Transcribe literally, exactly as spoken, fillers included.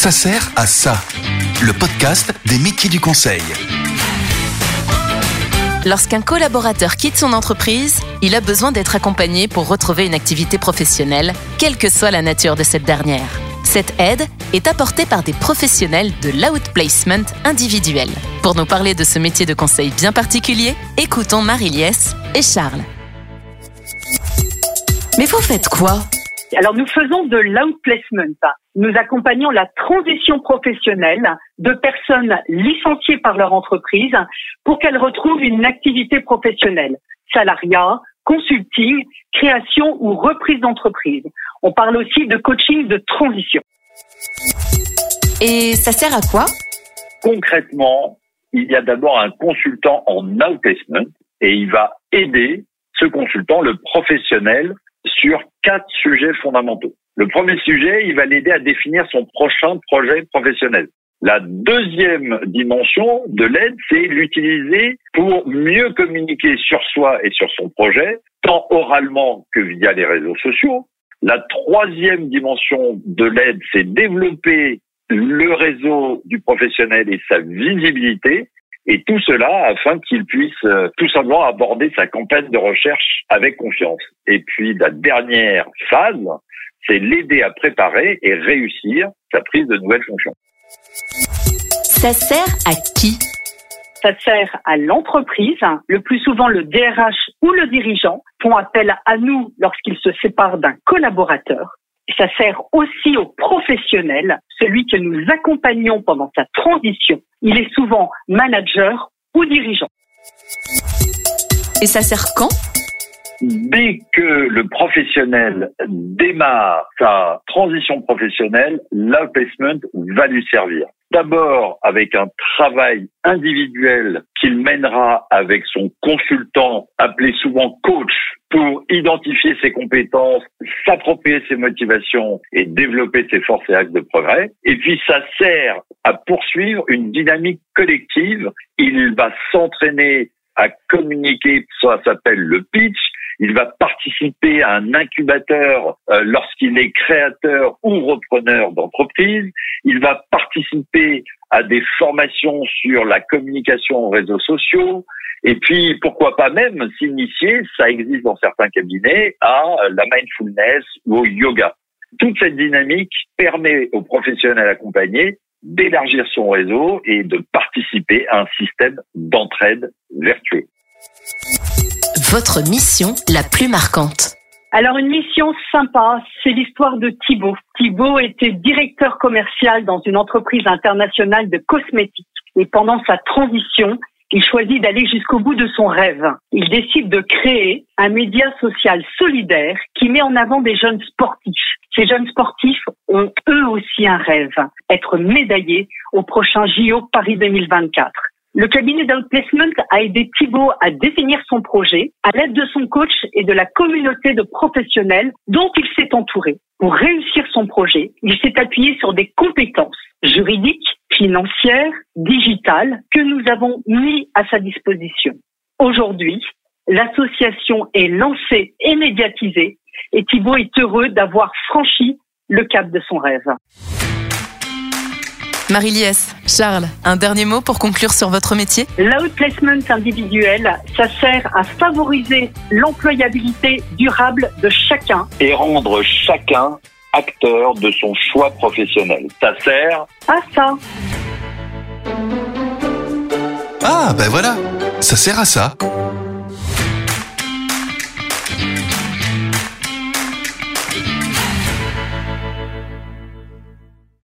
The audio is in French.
Ça sert à ça, le podcast des métiers du conseil. Lorsqu'un collaborateur quitte son entreprise, il a besoin d'être accompagné pour retrouver une activité professionnelle, quelle que soit la nature de cette dernière. Cette aide est apportée par des professionnels de l'outplacement individuel. Pour nous parler de ce métier de conseil bien particulier, écoutons Marie-Liesse et Charles. Mais vous faites quoi ? Alors, nous faisons de l'outplacement. Nous accompagnons la transition professionnelle de personnes licenciées par leur entreprise pour qu'elles retrouvent une activité professionnelle. Salariat, consulting, création ou reprise d'entreprise. On parle aussi de coaching de transition. Et ça sert à quoi ? Concrètement, il y a d'abord un consultant en outplacement et il va aider ce consultant, le professionnel, sur quatre sujets fondamentaux. Le premier sujet, il va l'aider à définir son prochain projet professionnel. La deuxième dimension de l'aide, c'est l'utiliser pour mieux communiquer sur soi et sur son projet, tant oralement que via les réseaux sociaux. La troisième dimension de l'aide, c'est développer le réseau du professionnel et sa visibilité. Et tout cela afin qu'il puisse euh, tout simplement aborder sa campagne de recherche avec confiance. Et puis la dernière phase, c'est l'aider à préparer et réussir sa prise de nouvelles fonctions. Ça sert à qui ? Ça sert à l'entreprise. Le plus souvent, le D R H ou le dirigeant font appel à nous lorsqu'ils se séparent d'un collaborateur. Ça sert aussi aux professionnels, celui que nous accompagnons pendant sa transition. Il est souvent manager ou dirigeant. Et ça sert quand ? Dès que le professionnel démarre sa transition professionnelle, l'outplacement va lui servir. D'abord avec un travail individuel qu'il mènera avec son consultant, appelé souvent coach, pour identifier ses compétences, s'approprier ses motivations et développer ses forces et axes de progrès. Et puis ça sert à poursuivre une dynamique collective. Il va s'entraîner à communiquer, ça s'appelle le pitch. Il va participer à un incubateur euh, lorsqu'il est créateur ou repreneur d'entreprise. Il va participer à des formations sur la communication aux réseaux sociaux. Et puis, pourquoi pas même s'initier, ça existe dans certains cabinets, à la mindfulness ou au yoga. Toute cette dynamique permet aux professionnels accompagnés d'élargir son réseau et de participer à un système d'entraide vertueux. Votre mission la plus marquante. Alors, une mission sympa, c'est l'histoire de Thibaut. Thibaut était directeur commercial dans une entreprise internationale de cosmétiques. Et pendant sa transition, il choisit d'aller jusqu'au bout de son rêve. Il décide de créer un média social solidaire qui met en avant des jeunes sportifs. Ces jeunes sportifs ont eux aussi un rêve, être médaillés au prochain J O Paris deux mille vingt-quatre. Le cabinet d'outplacement a aidé Thibaut à définir son projet à l'aide de son coach et de la communauté de professionnels dont il s'est entouré. Pour réussir son projet, il s'est appuyé sur des compétences juridiques, financières, digitales que nous avons mis à sa disposition. Aujourd'hui, l'association est lancée et médiatisée et Thibaut est heureux d'avoir franchi le cap de son rêve. Marie-Liesse, Charles, un dernier mot pour conclure sur votre métier ? L'outplacement individuel, ça sert à favoriser l'employabilité durable de chacun. Et rendre chacun acteur de son choix professionnel. Ça sert à ça. Ah, ben voilà, ça sert à ça.